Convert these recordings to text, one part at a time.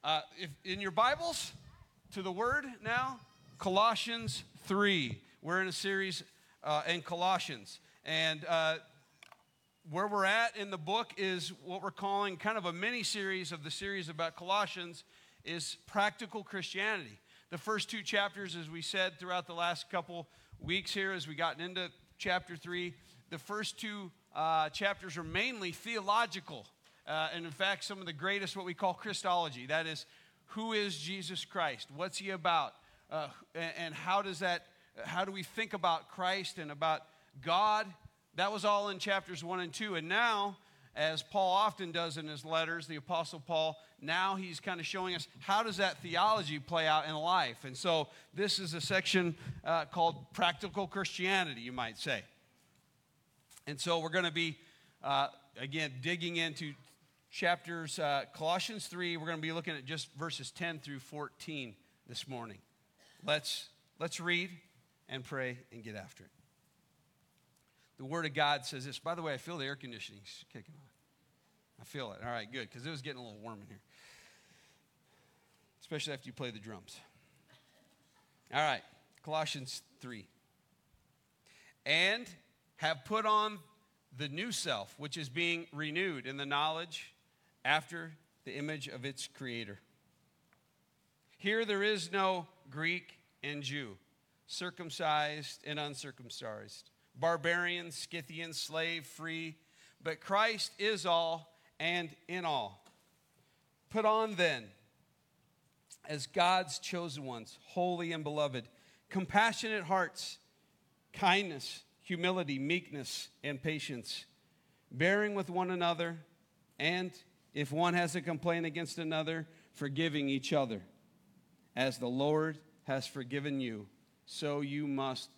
If in your Bibles, to the Word now, Colossians 3. We're in a series in Colossians. And where we're at in the book is what we're calling kind of a mini-series of the series about Colossians is practical Christianity. The first two chapters, as we said throughout the last couple weeks here, as we gotten into chapter 3, the first two chapters are mainly theological. And in fact, some of the greatest, what we call Christology. That is, who is Jesus Christ? What's he about? And how do we think about Christ and about God? That was all in chapters 1 and 2. And now, as Paul often does in his letters, the Apostle Paul, now he's kind of showing us how does that theology play out in life. And so this is a section called Practical Christianity, you might say. And so we're going to be, again, digging into chapters, Colossians 3, we're going to be looking at just verses 10 through 14 this morning. Let's read and pray and get after it. The Word of God says this. By the way, I feel the air conditioning kicking on. I feel it. All right, good, because it was getting a little warm in here. Especially after you play the drums. All right, Colossians 3. And have put on the new self, which is being renewed in the knowledge after the image of its creator. Here there is no Greek and Jew, circumcised and uncircumcised, barbarian, Scythian, slave, free, but Christ is all and in all. Put on then, as God's chosen ones, holy and beloved, compassionate hearts, kindness, humility, meekness, and patience, bearing with one another, and if one has a complaint against another, forgiving each other. As the Lord has forgiven you, so you must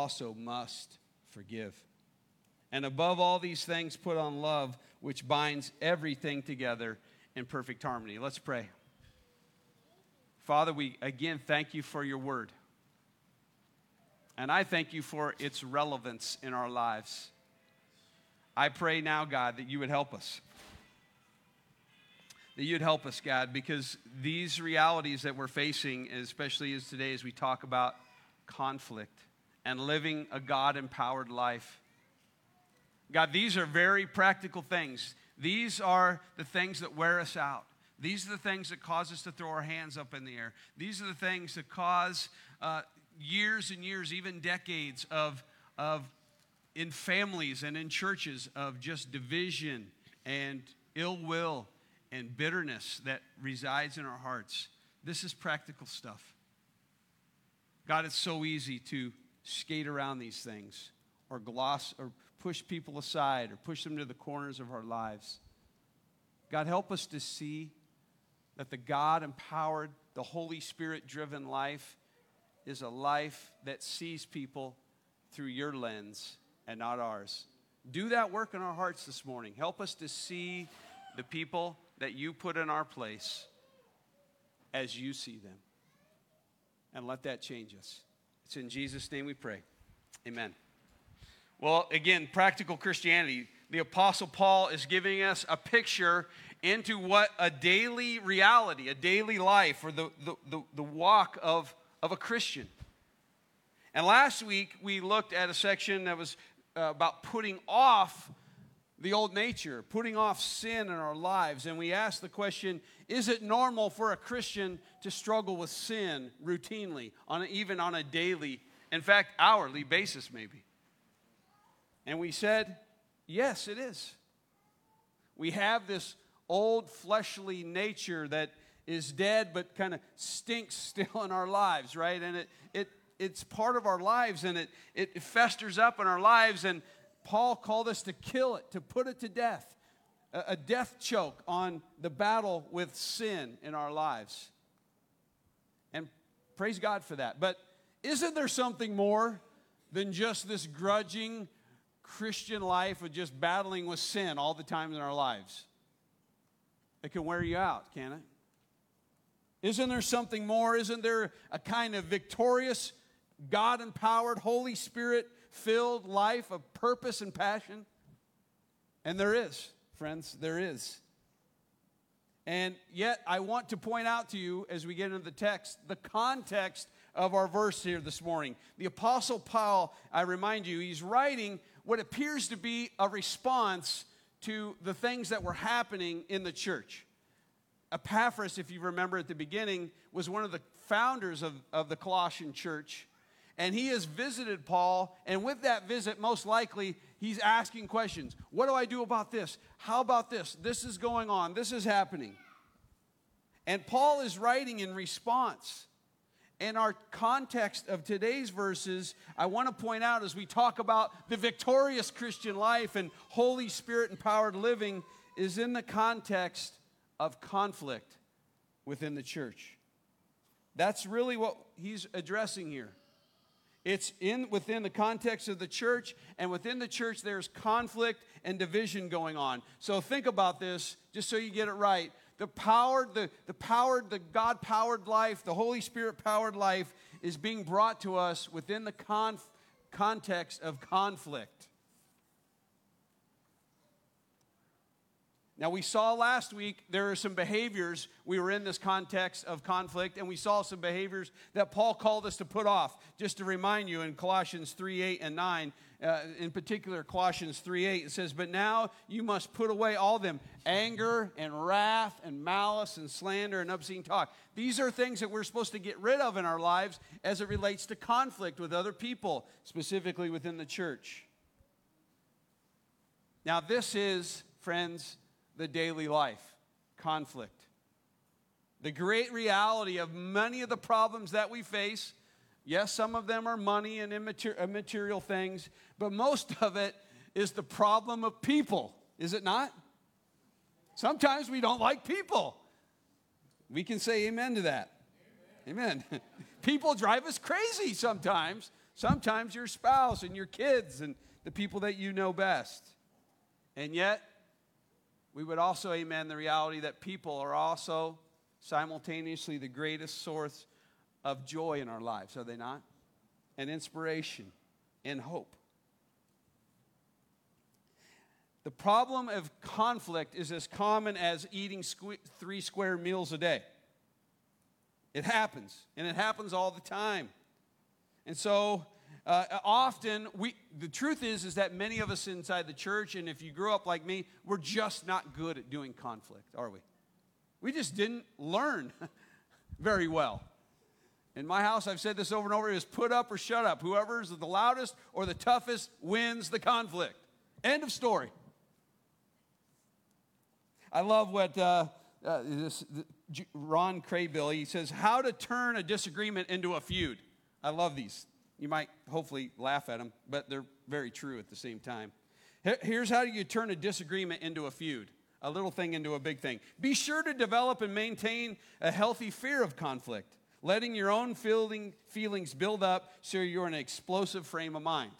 forgive. And above all these things, put on love, which binds everything together in perfect harmony. Let's pray. Father, we again thank you for your word. And I thank you for its relevance in our lives. I pray now, God, that you would help us. That you'd help us, God, because these realities that we're facing, especially as today as we talk about conflict and living a God-empowered life. God, these are very practical things. These are the things that wear us out. These are the things that cause us to throw our hands up in the air. These are the things that cause years and years, even decades of in families and in churches of just division and ill will and bitterness that resides in our hearts. This is practical stuff. God, it's so easy to skate around these things or gloss or push people aside or push them to the corners of our lives. God, help us to see that the God-empowered, the Holy Spirit-driven life is a life that sees people through your lens and not ours. Do that work in our hearts this morning. Help us to see the people that you put in our place as you see them. And let that change us. It's in Jesus' name we pray. Amen. Well, again, practical Christianity. The Apostle Paul is giving us a picture into what a daily reality, a daily life, or the walk of a Christian. And last week, we looked at a section that was about putting off the old nature, putting off sin in our lives. And we asked the question, is it normal for a Christian to struggle with sin routinely, even on a daily, in fact, hourly basis maybe? And we said, yes, it is. We have this old fleshly nature that is dead but kind of stinks still in our lives, right? And it's part of our lives, and it festers up in our lives, and Paul called us to kill it, to put it to death, a death choke on the battle with sin in our lives. And praise God for that. But isn't there something more than just this grudging Christian life of just battling with sin all the time in our lives? It can wear you out, can it? Isn't there something more? Isn't there a kind of victorious, God-empowered, Holy Spirit-filled life of purpose and passion? And there is, friends, there is. And yet, I want to point out to you, as we get into the text, the context of our verse here this morning. The Apostle Paul, I remind you, he's writing what appears to be a response to the things that were happening in the church. Epaphras, if you remember at the beginning, was one of the founders of the Colossian church. And he has visited Paul, and with that visit, most likely, he's asking questions. What do I do about this? How about this? This is going on. This is happening. And Paul is writing in response. In our context of today's verses, I want to point out as we talk about the victorious Christian life and Holy Spirit-empowered living is in the context of conflict within the church. That's really what he's addressing here. It's within the context of the church, and within the church there's conflict and division going on. So think about this, just so you get it right. The God-powered life, the Holy Spirit-powered life is being brought to us within the context of conflict. Now, we saw last week there are some behaviors. We were in this context of conflict, and we saw some behaviors that Paul called us to put off. Just to remind you, in Colossians 3:8 and 9, in particular Colossians 3:8, it says, "But now you must put away all them, anger and wrath and malice and slander and obscene talk." These are things that we're supposed to get rid of in our lives as it relates to conflict with other people, specifically within the church. Now, this is, friends, the daily life, conflict. The great reality of many of the problems that we face, yes, some of them are money and immaterial things, but most of it is the problem of people, is it not? Sometimes we don't like people. We can say amen to that. Amen. People drive us crazy sometimes. Sometimes your spouse and your kids and the people that you know best. And yet, we would also amen the reality that people are also simultaneously the greatest source of joy in our lives, are they not? And inspiration and hope. The problem of conflict is as common as eating 3 square meals a day. It happens, and it happens all the time. And so, often, the truth is that many of us inside the church, and if you grew up like me, we're just not good at doing conflict, are we? We just didn't learn very well. In my house, I've said this over and over, is put up or shut up. Whoever is the loudest or the toughest wins the conflict. End of story. I love what Ron Craybill, he says, how to turn a disagreement into a feud. I love these. You might hopefully laugh at them, but they're very true at the same time. Here's how you turn a disagreement into a feud, a little thing into a big thing. Be sure to develop and maintain a healthy fear of conflict, letting your own feelings build up so you're in an explosive frame of mind.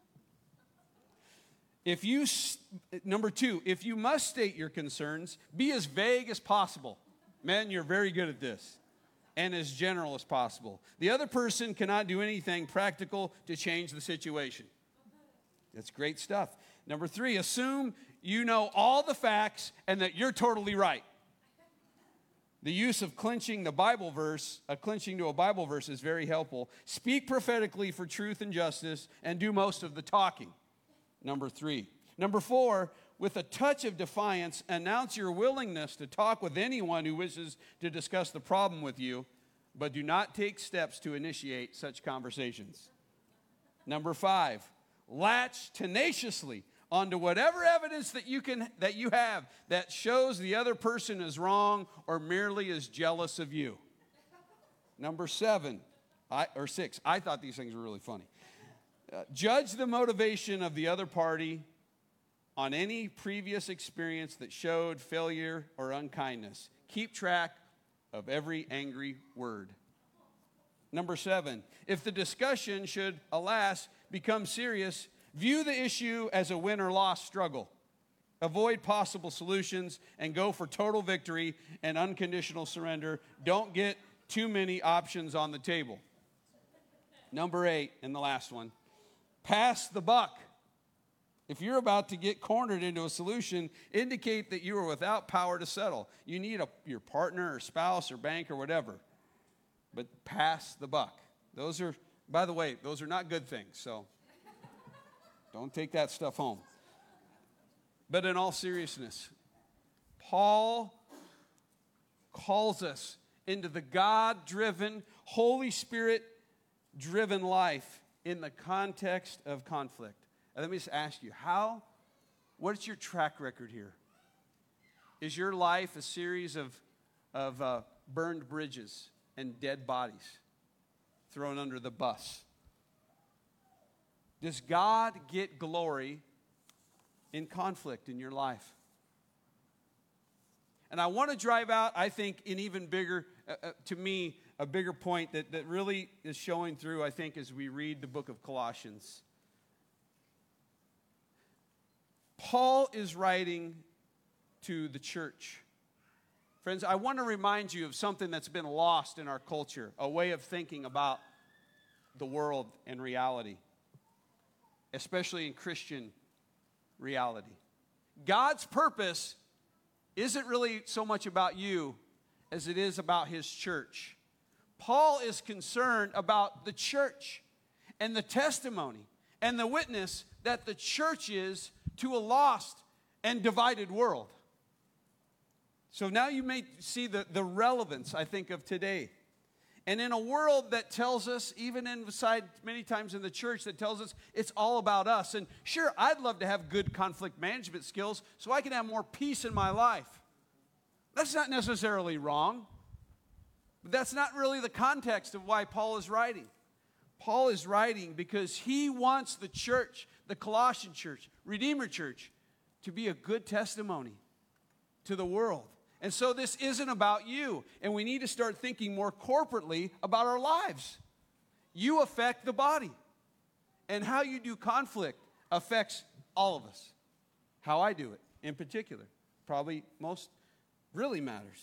Number 2, if you must state your concerns, be as vague as possible. Men, you're very good at this. And as general as possible. The other person cannot do anything practical to change the situation. That's great stuff. Number 3, assume you know all the facts and that you're totally right. The use of clinching to a Bible verse is very helpful. Speak prophetically for truth and justice and do most of the talking. Number 3. Number 4, with a touch of defiance, announce your willingness to talk with anyone who wishes to discuss the problem with you, but do not take steps to initiate such conversations. Number 5, latch tenaciously onto whatever evidence that you have that shows the other person is wrong or merely is jealous of you. Number 6, I thought these things were really funny. Judge the motivation of the other party on any previous experience that showed failure or unkindness. Keep track of every angry word. Number 7, if the discussion should, alas, become serious, view the issue as a win or loss struggle. Avoid possible solutions and go for total victory and unconditional surrender. Don't get too many options on the table. Number 8, and the last one, pass the buck. If you're about to get cornered into a solution, indicate that you are without power to settle. You need your partner or spouse or bank or whatever. But pass the buck. Those are, by the way, those are not good things, so don't take that stuff home. But in all seriousness, Paul calls us into the God-driven, Holy Spirit-driven life in the context of conflict. And let me just ask you, what's your track record here? Is your life a series of burned bridges and dead bodies thrown under the bus? Does God get glory in conflict in your life? And I want to drive out, I think, an even bigger, to me, a bigger point that really is showing through, I think, as we read the book of Colossians. Paul is writing to the church. Friends, I want to remind you of something that's been lost in our culture, a way of thinking about the world and reality, especially in Christian reality. God's purpose isn't really so much about you as it is about his church. Paul is concerned about the church and the testimony and the witness that the church is to a lost and divided world. So now you may see the relevance, I think, of today. And in a world that tells us, even inside many times in the church, that tells us it's all about us. And sure, I'd love to have good conflict management skills so I can have more peace in my life. That's not necessarily wrong. But that's not really the context of why Paul is writing. Paul is writing because he wants the church, the Colossian church, Redeemer Church, to be a good testimony to the world. And so this isn't about you, and we need to start thinking more corporately about our lives. You affect the body, and how you do conflict affects all of us. How I do it, in particular, probably most really matters.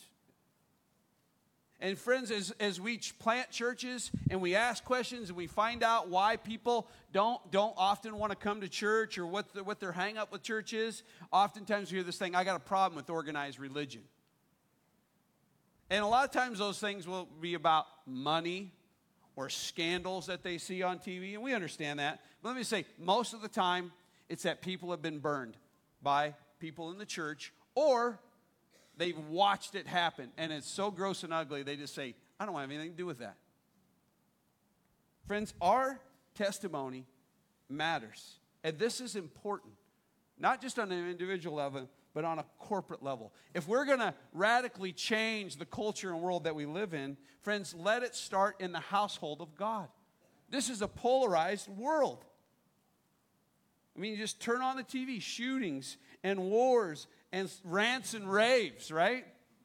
And friends, as we plant churches and we ask questions and we find out why people don't often want to come to church or what their hang up with church is, oftentimes we hear this thing, I got a problem with organized religion. And a lot of times those things will be about money or scandals that they see on TV, and we understand that. But let me say, most of the time, it's that people have been burned by people in the church, or they've watched it happen, and it's so gross and ugly, they just say, I don't have anything to do with that. Friends, our testimony matters. And this is important, not just on an individual level, but on a corporate level. If we're going to radically change the culture and world that we live in, friends, let it start in the household of God. This is a polarized world. I mean, you just turn on the TV, shootings and wars and rants and raves, right?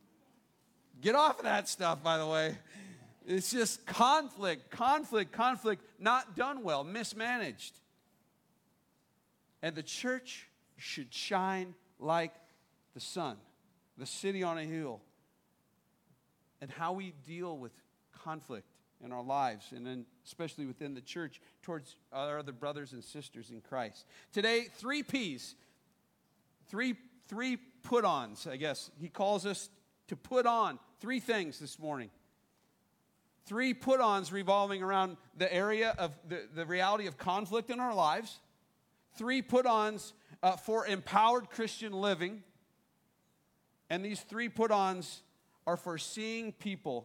Get off of that stuff, by the way. It's just conflict, not done well, mismanaged. And the church should shine like the sun, the city on a hill. And how we deal with conflict in our lives, and then especially within the church towards our other brothers and sisters in Christ. Today, 3 P's, three put-ons, I guess. He calls us to put on 3 things this morning. 3 put-ons revolving around the area of the reality of conflict in our lives. 3 put-ons for empowered Christian living. And these 3 put-ons are for seeing people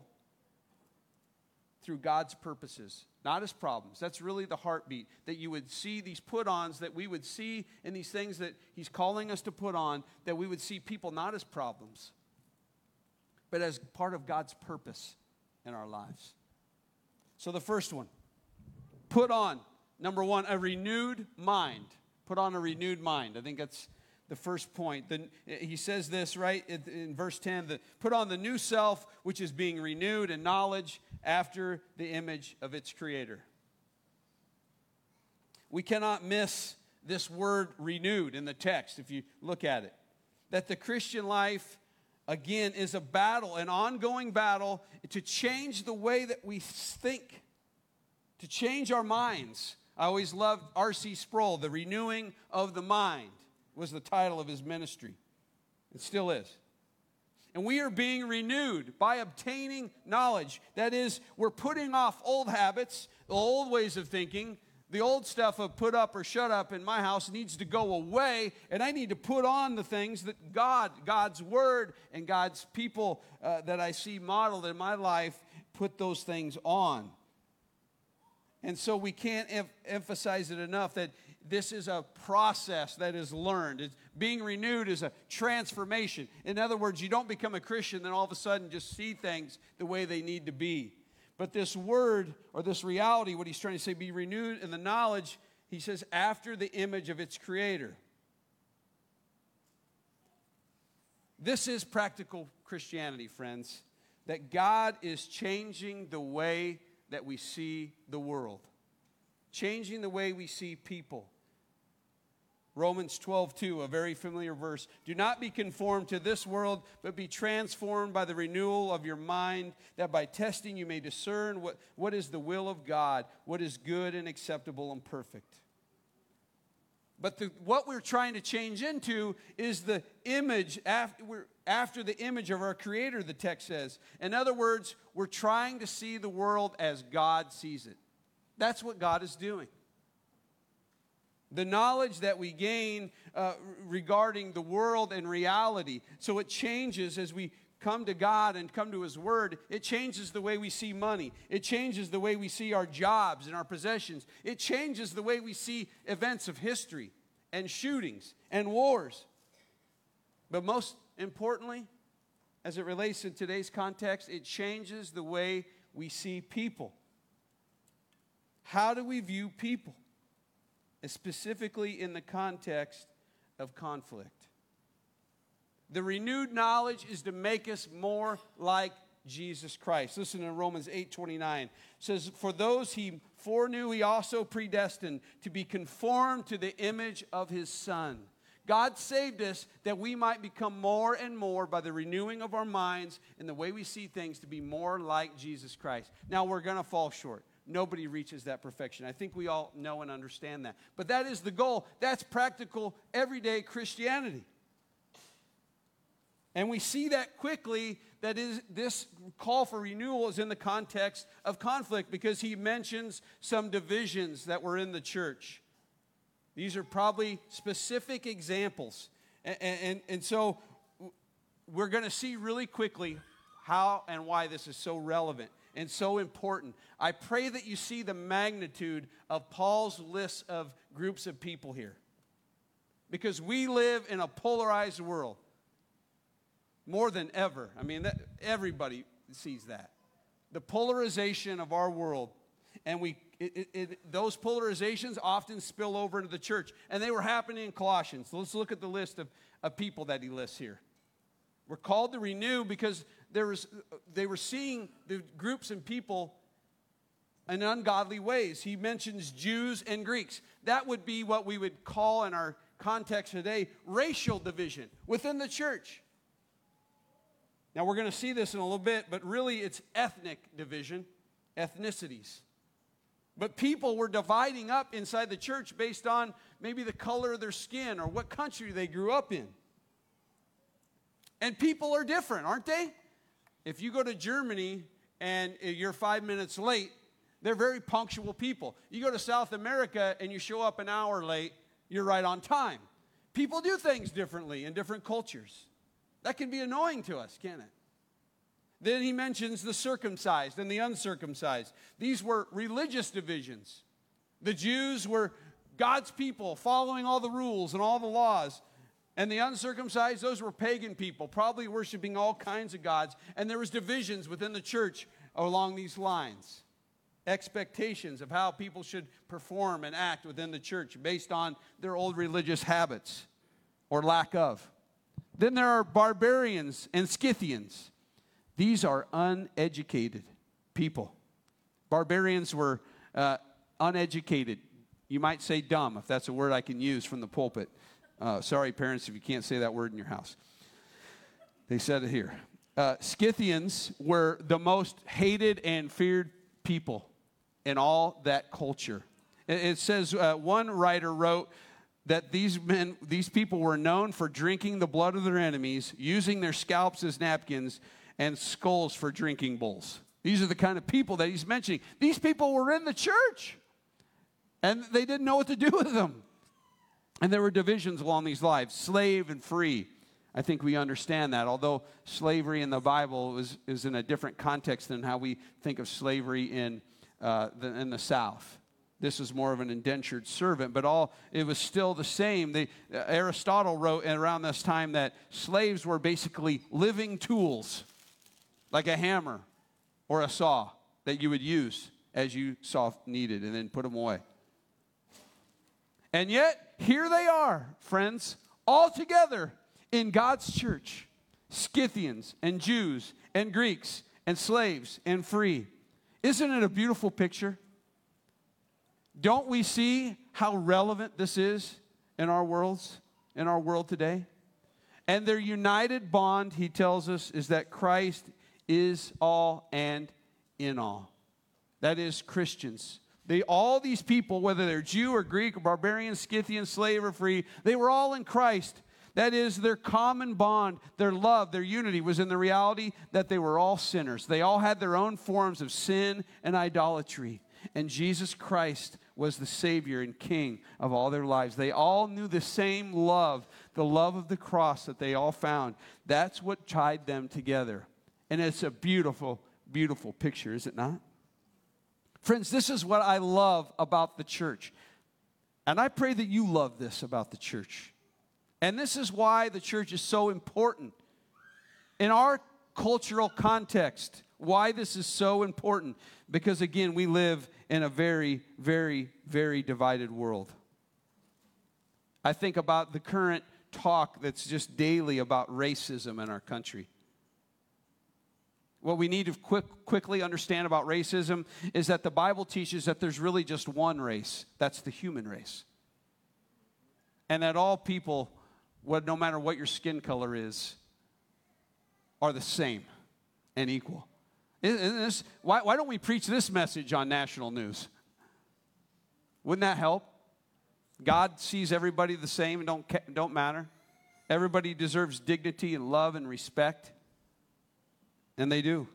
through God's purposes, not as problems. That's really the heartbeat, that you would see these put-ons, that we would see in these things that he's calling us to put on, that we would see people not as problems, but as part of God's purpose in our lives. So the first one, put on, number 1, a renewed mind. Put on a renewed mind. I think that's the first point. Then he says this, right, in verse 10, put on the new self, which is being renewed in knowledge after the image of its creator. We cannot miss this word renewed in the text if you look at it. That the Christian life, again, is a battle, an ongoing battle to change the way that we think, to change our minds I always loved R.C. Sproul. The Renewing of the Mind was the title of his ministry. It still is. And we are being renewed by obtaining knowledge. That is, we're putting off old habits, the old ways of thinking. The old stuff of put up or shut up in my house needs to go away, and I need to put on the things that God's Word, and God's people that I see modeled in my life, put those things on. And so we can't emphasize it enough that this is a process that is learned. Being renewed is a transformation. In other words, you don't become a Christian, then all of a sudden just see things the way they need to be. But this word, or this reality, what he's trying to say, be renewed in the knowledge, he says, after the image of its creator. This is practical Christianity, friends, that God is changing the way that we see the world, changing the way we see people. Romans 12:2, a very familiar verse. Do not be conformed to this world, but be transformed by the renewal of your mind, that by testing you may discern what is the will of God, what is good and acceptable and perfect. But what we're trying to change into is the image, after the image of our Creator, the text says. In other words, we're trying to see the world as God sees it. That's what God is doing. The knowledge that we gain regarding the world and reality. So it changes as we come to God and come to His Word. It changes the way we see money. It changes the way we see our jobs and our possessions. It changes the way we see events of history and shootings and wars. But most importantly, as it relates to today's context, it changes the way we see people. How do we view people? Specifically in the context of conflict. The renewed knowledge is to make us more like Jesus Christ. Listen to Romans 8:29. It says, for those He foreknew, He also predestined to be conformed to the image of His Son. God saved us that we might become more and more, by the renewing of our minds and the way we see things, to be more like Jesus Christ. Now, we're going to fall short. Nobody reaches that perfection. I think we all know and understand that. But that is the goal. That's practical, everyday Christianity. And we see that quickly, that is, this call for renewal is in the context of conflict, because he mentions some divisions that were in the church. These are probably specific examples. And so we're going to see really quickly how and why this is so relevant and so important. I pray that you see the magnitude of Paul's list of groups of people here. Because we live in a polarized world. More than ever. I mean, everybody sees that. The polarization of our world. And those polarizations often spill over into the church. And they were happening in Colossians. So let's look at the list of people that he lists here. We're called to renew because they were seeing the groups and people in ungodly ways. He mentions Jews and Greeks. That would be what we would call in our context today racial division within the church. Now we're going to see this in a little bit, but really it's ethnic division, ethnicities. But people were dividing up inside the church based on maybe the color of their skin or what country they grew up in. And people are different, aren't they? If you go to Germany and you're 5 minutes late, they're very punctual people. You go to South America and you show up an hour late, you're right on time. People do things differently in different cultures. That can be annoying to us, can't it? Then he mentions the circumcised and the uncircumcised. These were religious divisions. The Jews were God's people following all the rules and all the laws. And the uncircumcised, those were pagan people, probably worshiping all kinds of gods. And there was divisions within the church along these lines. Expectations of how people should perform and act within the church based on their old religious habits or lack of. Then there are barbarians and Scythians. These are uneducated people. Barbarians were uneducated. You might say dumb, if that's a word I can use from the pulpit. Sorry, parents, if you can't say that word in your house. They said it here. Scythians were the most hated and feared people in all that culture. It says one writer wrote that these people were known for drinking the blood of their enemies, using their scalps as napkins, and skulls for drinking bowls. These are the kind of people that he's mentioning. These people were in the church, and they didn't know what to do with them. And there were divisions along these lives, slave and free. I think we understand that, although slavery in the Bible is in a different context than how we think of slavery in the South. This is more of an indentured servant, but it was still the same. Aristotle wrote around this time that slaves were basically living tools, like a hammer or a saw that you would use as you saw needed and then put them away. And yet, here they are, friends, all together in God's church. Scythians and Jews and Greeks and slaves and free. Isn't it a beautiful picture? Don't we see how relevant this is in our world today? And their united bond, he tells us, is that Christ is all and in all. That is Christians. All these people, whether they're Jew or Greek or barbarian, Scythian, slave or free, they were all in Christ. That is, their common bond, their love, their unity was in the reality that they were all sinners. They all had their own forms of sin and idolatry. And Jesus Christ was the Savior and King of all their lives. They all knew the same love, the love of the cross that they all found. That's what tied them together. And it's a beautiful, beautiful picture, is it not? Friends, this is what I love about the church. And I pray that you love this about the church. And this is why the church is so important. In our cultural context, why this is so important. Because again, we live in a very, very, very divided world. I think about the current talk that's just daily about racism in our country. What we need to quickly understand about racism is that the Bible teaches that there's really just one race. That's the human race. And that all people, no matter what your skin color is, are the same and equal. Why don't we preach this message on national news? Wouldn't that help? God sees everybody the same and don't matter. Everybody deserves dignity and love and respect. And they do.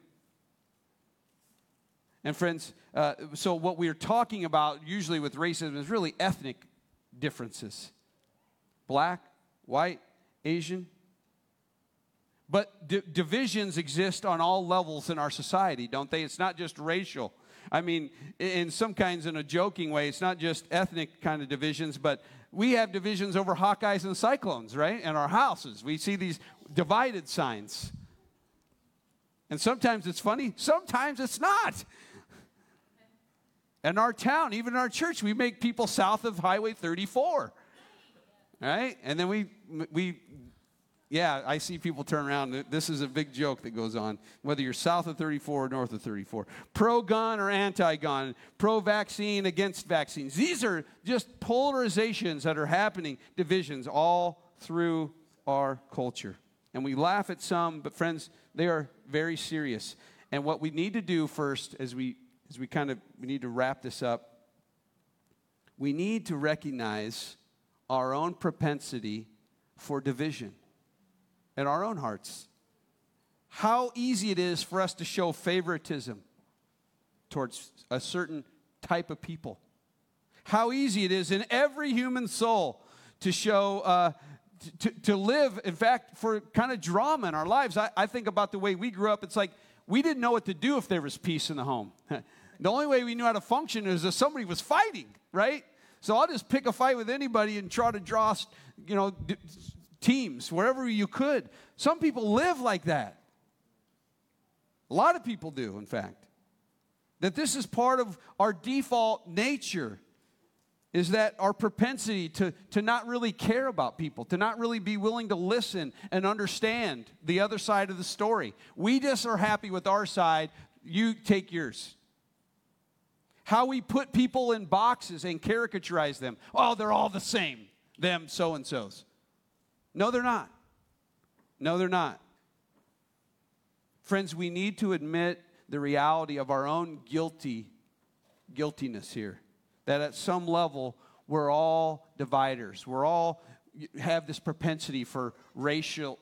And friends, so what we're talking about usually with racism is really ethnic differences. Black, white, Asian. But divisions exist on all levels in our society, don't they? It's not just racial. I mean, in some kinds, in a joking way, it's not just ethnic kind of divisions, but we have divisions over Hawkeyes and Cyclones, right? In our houses. We see these divided signs. And sometimes it's funny, sometimes it's not. In our town, even in our church, we make people south of Highway 34. Right? And then I see people turn around. This is a big joke that goes on, whether you're south of 34 or north of 34. Pro-gun or anti-gun, pro-vaccine, against vaccines. These are just polarizations that are happening, divisions all through our culture. And we laugh at some, but friends, they are very serious. And what we need to do first, we need to wrap this up, we need to recognize our own propensity for division in our own hearts. How easy it is for us to show favoritism towards a certain type of people. How easy it is in every human soul to show to live, in fact, for kind of drama in our lives. I think about the way we grew up. It's like we didn't know what to do if there was peace in the home. The only way we knew how to function is if somebody was fighting, right? So I'll just pick a fight with anybody and try to draw, teams wherever you could. Some people live like that. A lot of people do, in fact. That this is part of our default nature. Is that our propensity to not really care about people, to not really be willing to listen and understand the other side of the story. We just are happy with our side, you take yours. How we put people in boxes and caricaturize them. Oh, they're all the same, them so-and-sos. No, they're not. No, they're not. Friends, we need to admit the reality of our own guiltiness here. that at some level we're all dividers. We're all have this propensity for racial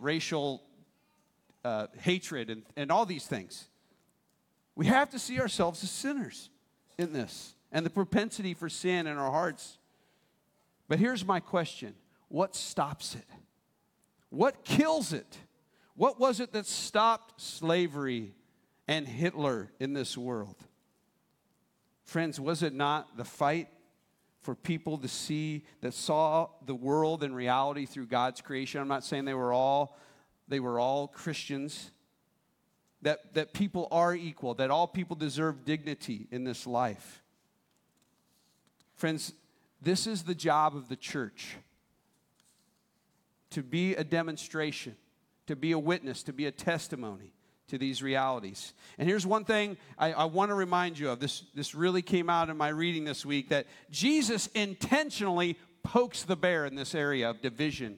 hatred and all these things. We have to see ourselves as sinners in this and the propensity for sin in our hearts. But here's my question. What stops it? What kills it? What was it that stopped slavery and Hitler in this world? Friends, was it not the fight for people to see, that saw the world in reality through God's creation? I'm not saying they were all Christians. That people are equal, that all people deserve dignity in this life. Friends, this is the job of the church. To be a demonstration, to be a witness, to be a testimony to these realities. And here's one thing I want to remind you of. This really came out in my reading this week, that Jesus intentionally pokes the bear in this area of division.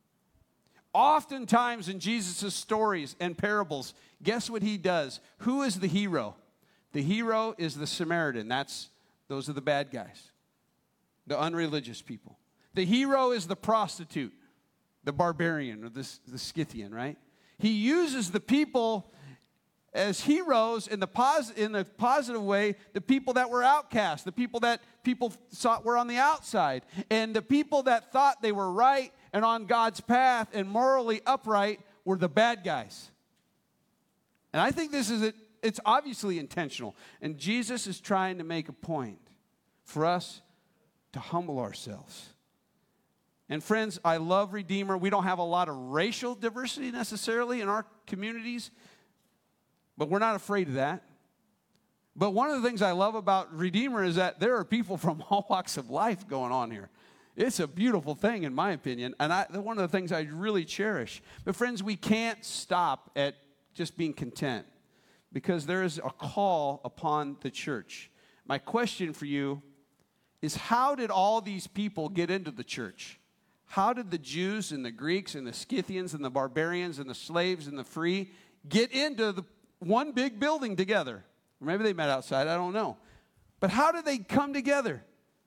Oftentimes in Jesus' stories and parables, guess what he does? Who is the hero? The hero is the Samaritan. Those are the bad guys, the unreligious people. The hero is the prostitute, the barbarian, or the Scythian, right? He uses the people as heroes in the positive way, the people that were outcast, the people that people thought were on the outside, and the people that thought they were right and on God's path and morally upright were the bad guys. And I think it's obviously intentional. And Jesus is trying to make a point for us to humble ourselves. And friends, I love Redeemer. We don't have a lot of racial diversity necessarily in our communities, but we're not afraid of that. But one of the things I love about Redeemer is that there are people from all walks of life going on here. It's a beautiful thing, in my opinion, and one of the things I really cherish. But friends, we can't stop at just being content, because there is a call upon the church. My question for you is, how did all these people get into the church? How did the Jews and the Greeks and the Scythians and the barbarians and the slaves and the free get into the one big building together? Or maybe they met outside, I don't know. But how did they come together?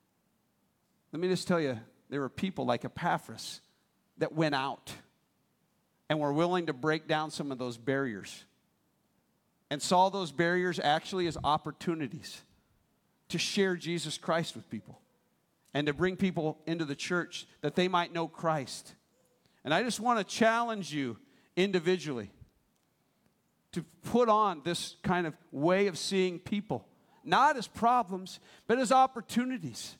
Let me just tell you, there were people like Epaphras that went out and were willing to break down some of those barriers and saw those barriers actually as opportunities to share Jesus Christ with people and to bring people into the church that they might know Christ. And I just want to challenge you individually to put on this kind of way of seeing people, not as problems, but as opportunities.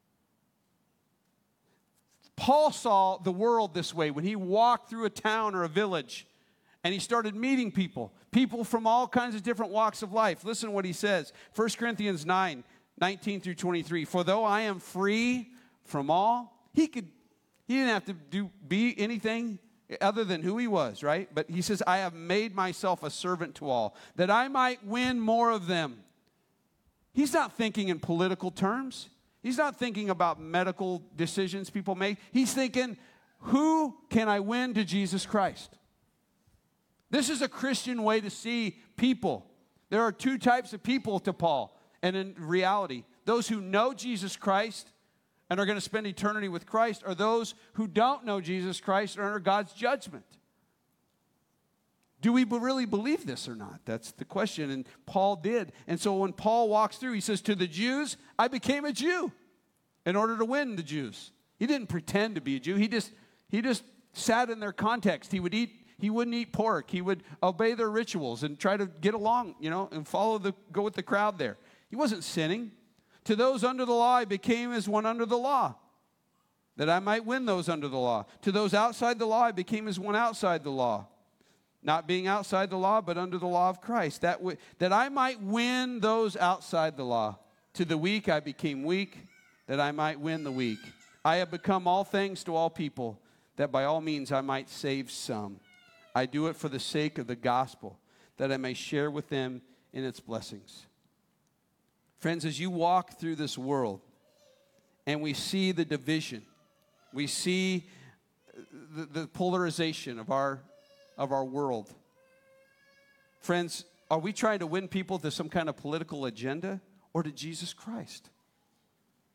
Paul saw the world this way when he walked through a town or a village and he started meeting people from all kinds of different walks of life. Listen to what he says, 1 Corinthians 9:19 through 23. For though I am free from all, he didn't have to be anything other than who he was, right? But he says, I have made myself a servant to all, that I might win more of them. He's not thinking in political terms. He's not thinking about medical decisions people make. He's thinking, who can I win to Jesus Christ? This is a Christian way to see people. There are two types of people to Paul. And in reality, those who know Jesus Christ and are going to spend eternity with Christ are those who don't know Jesus Christ and are under God's judgment. Do we really believe this or not? That's the question, and Paul did. And so when Paul walks through, he says, to the Jews, I became a Jew in order to win the Jews. He didn't pretend to be a Jew. He just sat in their context. He wouldn't eat pork. He would obey their rituals and try to get along, and go with the crowd there. He wasn't sinning. To those under the law, I became as one under the law, that I might win those under the law. To those outside the law, I became as one outside the law. Not being outside the law, but under the law of Christ, that I might win those outside the law. To the weak I became weak, that I might win the weak. I have become all things to all people, that by all means I might save some. I do it for the sake of the gospel, that I may share with them in its blessings. Friends, as you walk through this world, and we see the division, we see the polarization of our world. Friends, are we trying to win people to some kind of political agenda or to Jesus Christ?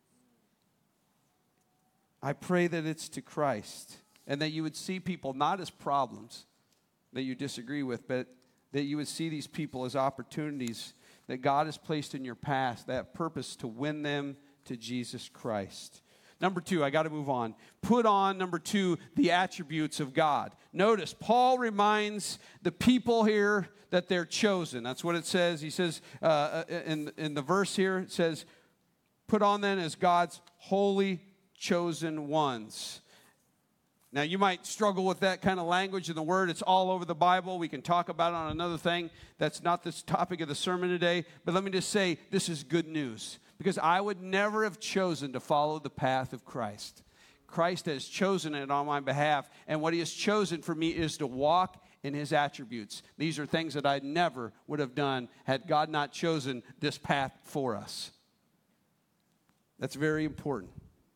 I pray that it's to Christ, and that you would see people not as problems that you disagree with, but that you would see these people as opportunities that God has placed in your past, that purpose to win them to Jesus Christ. Number 2, I got to move on. Put on, number 2, the attributes of God. Notice, Paul reminds the people here that they're chosen. That's what it says. He says in the verse here, it says, put on then as God's holy chosen ones. Now, you might struggle with that kind of language in the Word. It's all over the Bible. We can talk about it on another thing. That's not this topic of the sermon today. But let me just say, this is good news. Because I would never have chosen to follow the path of Christ. Christ has chosen it on my behalf. And what he has chosen for me is to walk in his attributes. These are things that I never would have done had God not chosen this path for us. That's very important.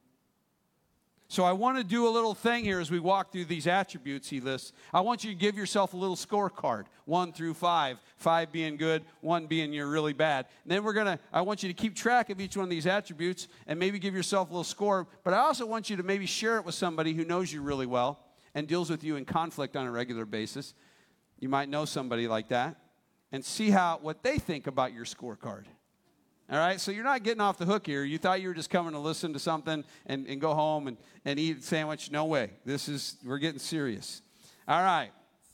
So I want to do a little thing here as we walk through these attributes he lists. I want you to give yourself a little scorecard, 1 through 5, 5 being good, 1 being you're really bad. And then I want you to keep track of each one of these attributes and maybe give yourself a little score. But I also want you to maybe share it with somebody who knows you really well and deals with you in conflict on a regular basis. You might know somebody like that. And see what they think about your scorecard. All right, so you're not getting off the hook here. You thought you were just coming to listen to something and go home and eat a sandwich. No way. We're getting serious. All right.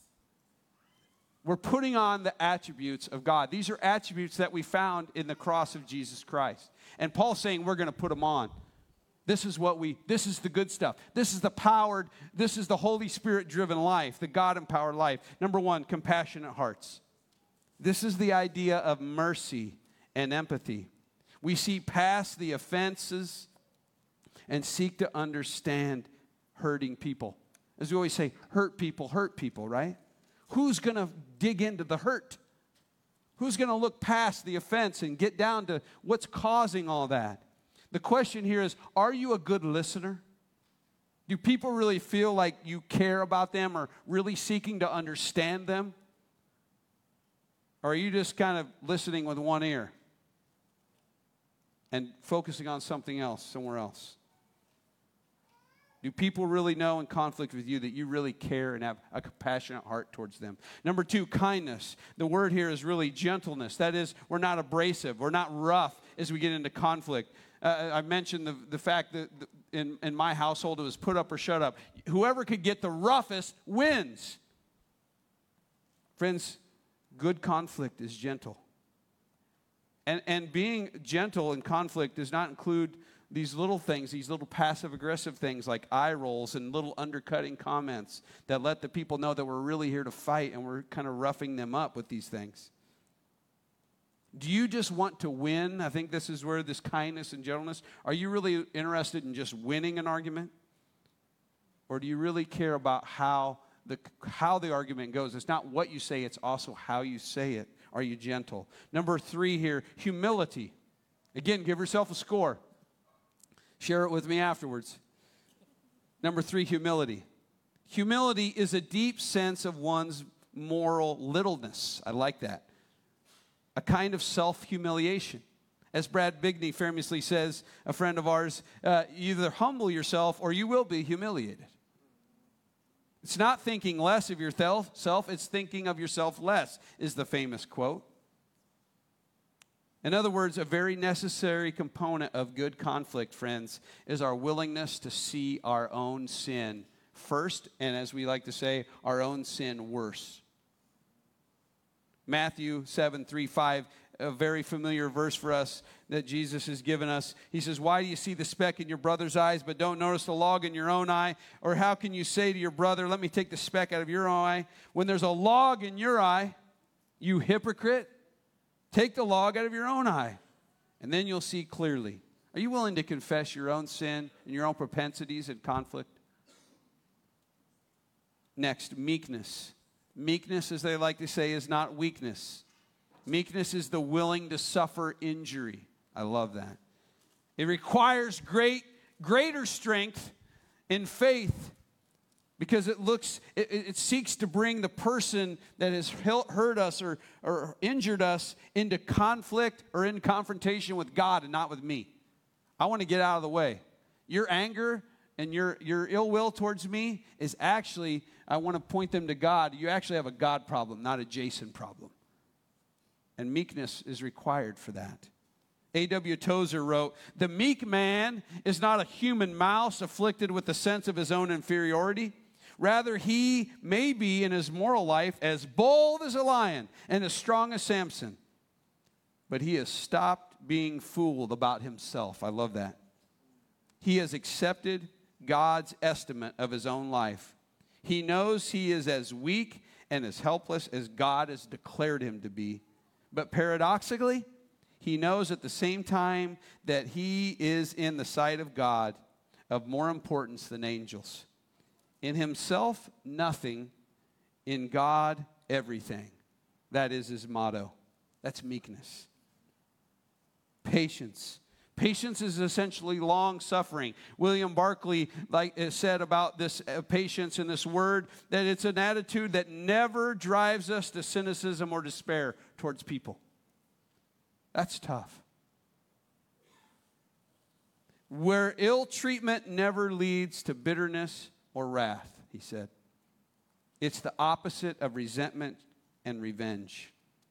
We're putting on the attributes of God. These are attributes that we found in the cross of Jesus Christ. And Paul's saying we're going to put them on. This is the good stuff. This is the Holy Spirit-driven life, the God-empowered life. Number 1, compassionate hearts. This is the idea of mercy and empathy. We see past the offenses and seek to understand hurting people. As we always say, hurt people, right? Who's going to dig into the hurt? Who's going to look past the offense and get down to what's causing all that? The question here is, are you a good listener? Do people really feel like you care about them or really seeking to understand them? Or are you just kind of listening with one ear and focusing on something else, somewhere else? Do people really know in conflict with you that you really care and have a compassionate heart towards them? Number 2, kindness. The word here is really gentleness. That is, we're not abrasive. We're not rough as we get into conflict. I mentioned the fact that in my household it was put up or shut up. Whoever could get the roughest wins. Friends, good conflict is gentle. And being gentle in conflict does not include these little things, these little passive-aggressive things like eye rolls and little undercutting comments that let the people know that we're really here to fight and we're kind of roughing them up with these things. Do you just want to win? I think this is where this kindness and gentleness, are you really interested in just winning an argument? Or do you really care about how the argument goes? It's not what you say, it's also how you say it. Are you gentle? Number 3 here, humility. Again, give yourself a score. Share it with me afterwards. Number 3, humility. Humility is a deep sense of one's moral littleness. I like that. A kind of self-humiliation. As Brad Bigney famously says, a friend of ours, either humble yourself or you will be humiliated. It's not thinking less of yourself, it's thinking of yourself less, is the famous quote. In other words, a very necessary component of good conflict, friends, is our willingness to see our own sin first, and as we like to say, our own sin worse. Matthew 7:3-5, a very familiar verse for us that Jesus has given us. He says, why do you see the speck in your brother's eyes but don't notice the log in your own eye? Or how can you say to your brother, let me take the speck out of your eye, when there's a log in your eye? You hypocrite, take the log out of your own eye, and then you'll see clearly. Are you willing to confess your own sin and your own propensities in conflict? Next, meekness. Meekness, as they like to say, is not weakness. Meekness is the willing to suffer injury. I love that. It requires greater strength in faith because it seeks to bring the person that has hurt us or injured us into conflict or in confrontation with God and not with me. I want to get out of the way. Your anger and your ill will towards me is actually, I want to point them to God. You actually have a God problem, not a Jason problem. And meekness is required for that. A.W. Tozer wrote, "The meek man is not a human mouse afflicted with the sense of his own inferiority. Rather, he may be in his moral life as bold as a lion and as strong as Samson. But he has stopped being fooled about himself." I love that. He has accepted God's estimate of his own life. He knows he is as weak and as helpless as God has declared him to be. But paradoxically, he knows at the same time that he is in the sight of God of more importance than angels. In himself, nothing. In God, everything. That is his motto. That's meekness. Patience. Patience is essentially long suffering. William Barclay said about this patience and this word that it's an attitude that never drives us to cynicism or despair towards people. That's tough. Where ill treatment never leads to bitterness or wrath, he said. It's the opposite of resentment and revenge.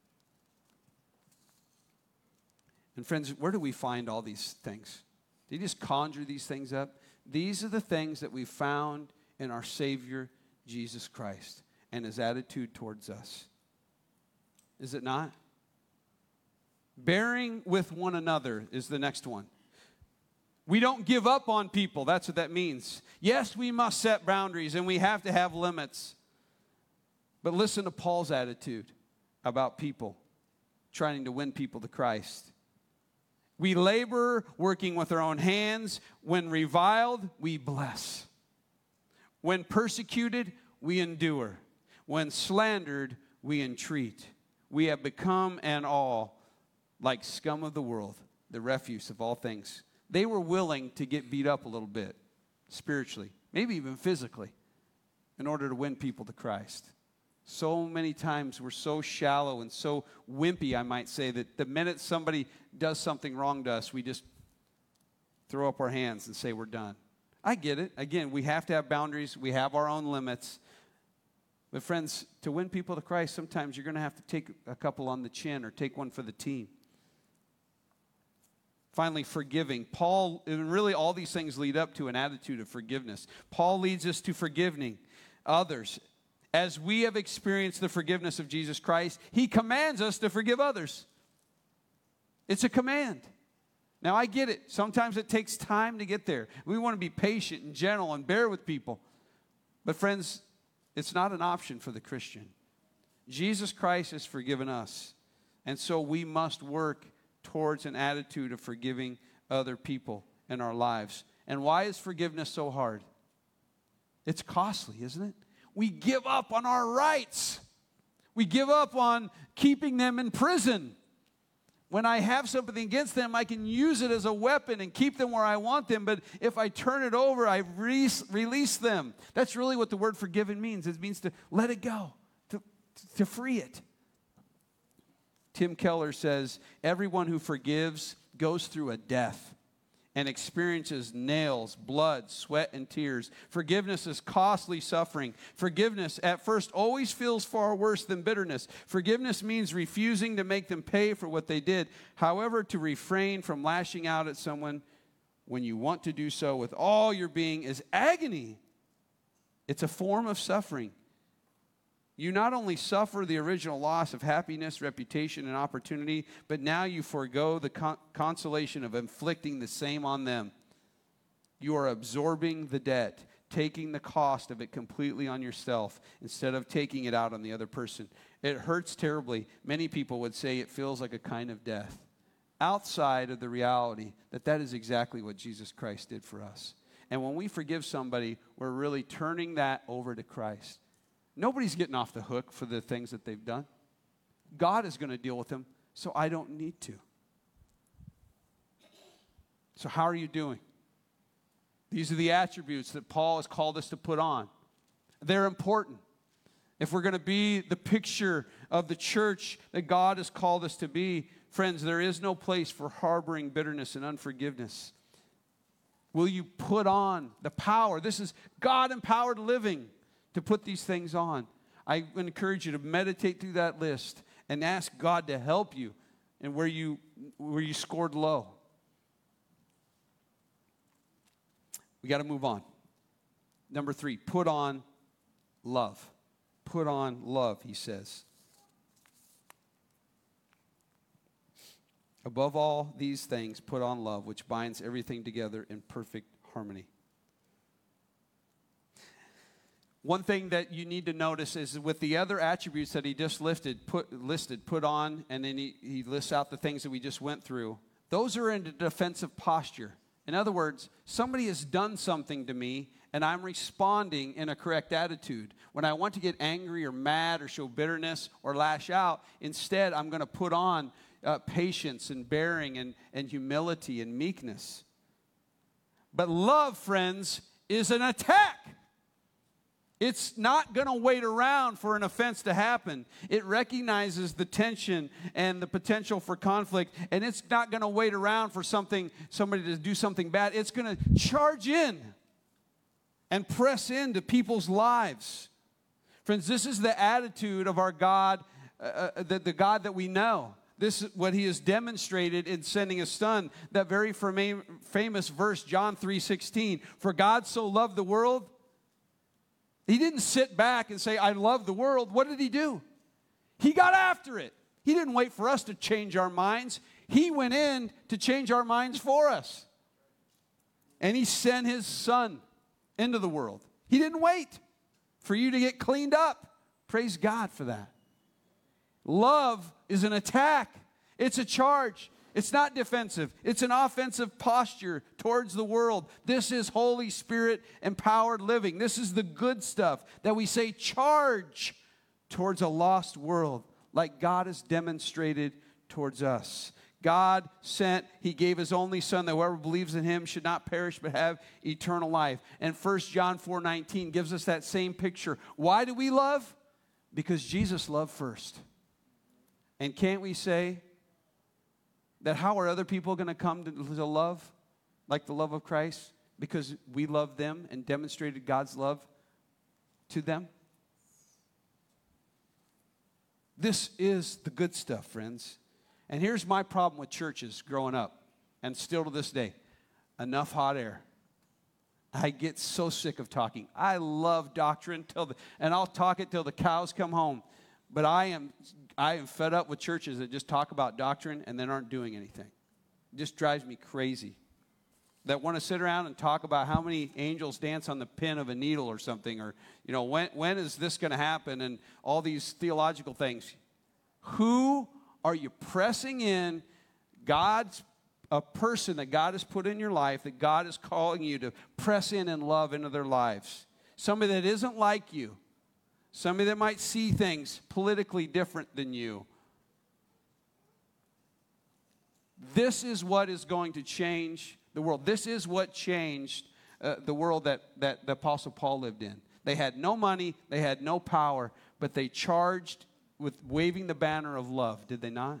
And friends, where do we find all these things? Did he just conjure these things up? These are the things that we found in our Savior, Jesus Christ, and his attitude towards us. Is it not? Bearing with one another is the next one. We don't give up on people. That's what that means. Yes, we must set boundaries, and we have to have limits. But listen to Paul's attitude about people, trying to win people to Christ. We labor, working with our own hands. When reviled, we bless. When persecuted, we endure. When slandered, we entreat. We have become and all like scum of the world, the refuse of all things. They were willing to get beat up a little bit, spiritually, maybe even physically, in order to win people to Christ. So many times we're so shallow and so wimpy, I might say, that the minute somebody does something wrong to us, we just throw up our hands and say we're done. I get it. Again, we have to have boundaries. We have our own limits. But friends, to win people to Christ, sometimes you're going to have to take a couple on the chin or take one for the team. Finally, forgiving. Paul, and really all these things lead up to an attitude of forgiveness. Paul leads us to forgiving others. As we have experienced the forgiveness of Jesus Christ, he commands us to forgive others. It's a command. Now, I get it. Sometimes it takes time to get there. We want to be patient and gentle and bear with people. But friends, it's not an option for the Christian. Jesus Christ has forgiven us. And so we must work towards an attitude of forgiving other people in our lives. And why is forgiveness so hard? It's costly, isn't it? We give up on our rights. We give up on keeping them in prison. When I have something against them, I can use it as a weapon and keep them where I want them. But if I turn it over, I release them. That's really what the word forgiven means. It means to let it go, to free it. Tim Keller says, everyone who forgives goes through a death and experiences nails, blood, sweat, and tears. Forgiveness is costly suffering. Forgiveness at first always feels far worse than bitterness. Forgiveness means refusing to make them pay for what they did. However, to refrain from lashing out at someone when you want to do so with all your being is agony. It's a form of suffering. You not only suffer the original loss of happiness, reputation, and opportunity, but now you forego the consolation of inflicting the same on them. You are absorbing the debt, taking the cost of it completely on yourself instead of taking it out on the other person. It hurts terribly. Many people would say it feels like a kind of death, outside of the reality that that is exactly what Jesus Christ did for us. And when we forgive somebody, we're really turning that over to Christ. Nobody's getting off the hook for the things that they've done. God is going to deal with them, so I don't need to. So how are you doing? These are the attributes that Paul has called us to put on. They're important. If we're going to be the picture of the church that God has called us to be, friends, there is no place for harboring bitterness and unforgiveness. Will you put on the power? This is God-empowered living, to put these things on. I encourage you to meditate through that list and ask God to help you and where you scored low. We got to move on. Number 3, put on love. Put on love, he says. Above all these things, put on love, which binds everything together in perfect harmony. One thing that you need to notice is with the other attributes that he just listed, put on, and then he lists out the things that we just went through. Those are in a defensive posture. In other words, somebody has done something to me, and I'm responding in a correct attitude. When I want to get angry or mad or show bitterness or lash out, instead I'm going to put on patience and bearing and humility and meekness. But love, friends, is an attack. It's not going to wait around for an offense to happen. It recognizes the tension and the potential for conflict, and it's not going to wait around for somebody to do something bad. It's going to charge in and press into people's lives. Friends, this is the attitude of our God, the God that we know. This is what he has demonstrated in sending his son. That very famous verse, John 3:16. For God so loved the world. He didn't sit back and say, I love the world. What did he do? He got after it. He didn't wait for us to change our minds. He went in to change our minds for us. And he sent his son into the world. He didn't wait for you to get cleaned up. Praise God for that. Love is an attack. It's a charge. It's not defensive. It's an offensive posture towards the world. This is Holy Spirit empowered living. This is the good stuff that we say charge towards a lost world like God has demonstrated towards us. God sent, he gave his only son that whoever believes in him should not perish but have eternal life. And 1 John 4:19 gives us that same picture. Why do we love? Because Jesus loved first. And can't we say that how are other people going to come to love like the love of Christ? Because we loved them and demonstrated God's love to them. This is the good stuff, friends. And here's my problem with churches growing up, and still to this day. Enough hot air. I get so sick of talking. I love doctrine, and I'll talk it till the cows come home. But I am fed up with churches that just talk about doctrine and then aren't doing anything. It just drives me crazy. That want to sit around and talk about how many angels dance on the pin of a needle or something, or when is this going to happen, and all these theological things. Who are you pressing in? A person that God has put in your life, that God is calling you to press in and love into their lives. Somebody that isn't like you. Somebody that might see things politically different than you. This is what is going to change the world. This is what changed the world that the Apostle Paul lived in. They had no money, they had no power, but they charged with waving the banner of love, did they not?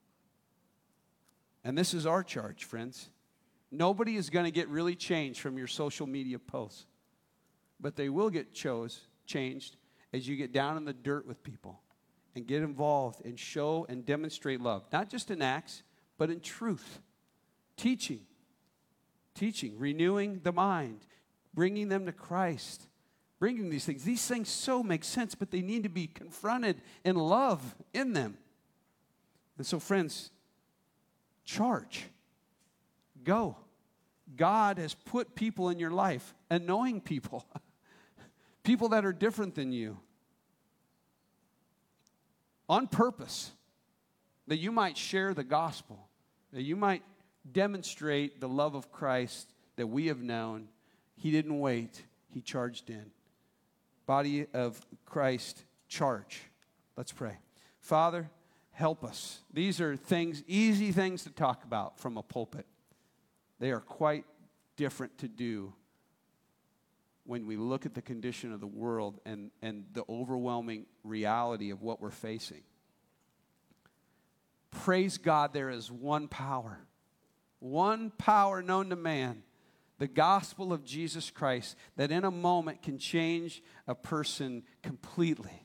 And this is our charge, friends. Nobody is going to get really changed from your social media posts, but they will get changed as you get down in the dirt with people and get involved and show and demonstrate love. Not just in acts, but in truth. Teaching, renewing the mind, bringing them to Christ, bringing these things. These things so make sense, but they need to be confronted in love in them. And so, friends, charge. Go. God has put people in your life, annoying people. People that are different than you, on purpose, that you might share the gospel, that you might demonstrate the love of Christ that we have known. He didn't wait, he charged in. Body of Christ, charge. Let's pray. Father, help us. These are things, easy things to talk about from a pulpit. They are quite different to do when we look at the condition of the world and the overwhelming reality of what we're facing. Praise God, there is one power known to man The gospel of Jesus Christ that in a moment can change a person completely.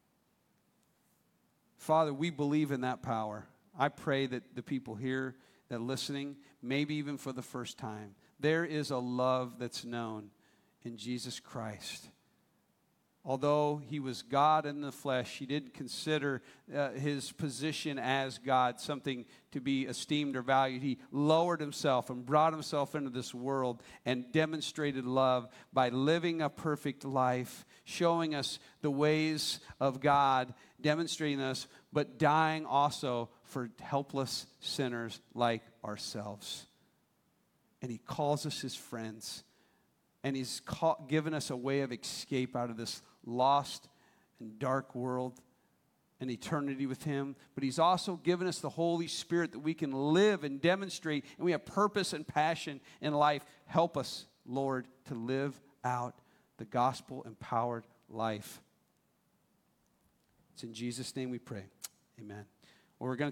Father, we believe in that power. I pray that the people here that are listening, maybe even for the first time, there is a love that's known in Jesus Christ. Although he was God in the flesh, he didn't consider his position as God something to be esteemed or valued. He lowered himself and brought himself into this world and demonstrated love by living a perfect life, showing us the ways of God, demonstrating us, but dying also for helpless sinners like ourselves. And he calls us his friends. And he's given us a way of escape out of this lost and dark world and eternity with him. But he's also given us the Holy Spirit that we can live and demonstrate, and we have purpose and passion in life. Help us, Lord, to live out the gospel-empowered life. It's in Jesus' name we pray. Amen. Well, we're going to